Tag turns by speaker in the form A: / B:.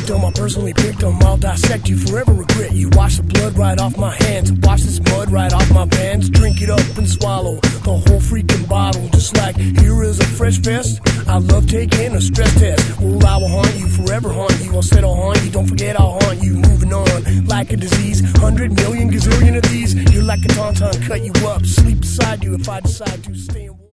A: victim, I personally picked them. I'll dissect you, forever regret you. Wash the blood right off my hands, wash this mud right off my pants. Drink it up and swallow the whole freaking bottle. Just like here is a fresh vest, I love taking a stress test. Well, I will haunt you, forever haunt you. Instead of haunt you, don't forget I'll haunt you. Moving on like a disease, 100 million gazillion of these. You're like a tauntaun, cut you up, sleep beside you if I decide to stay in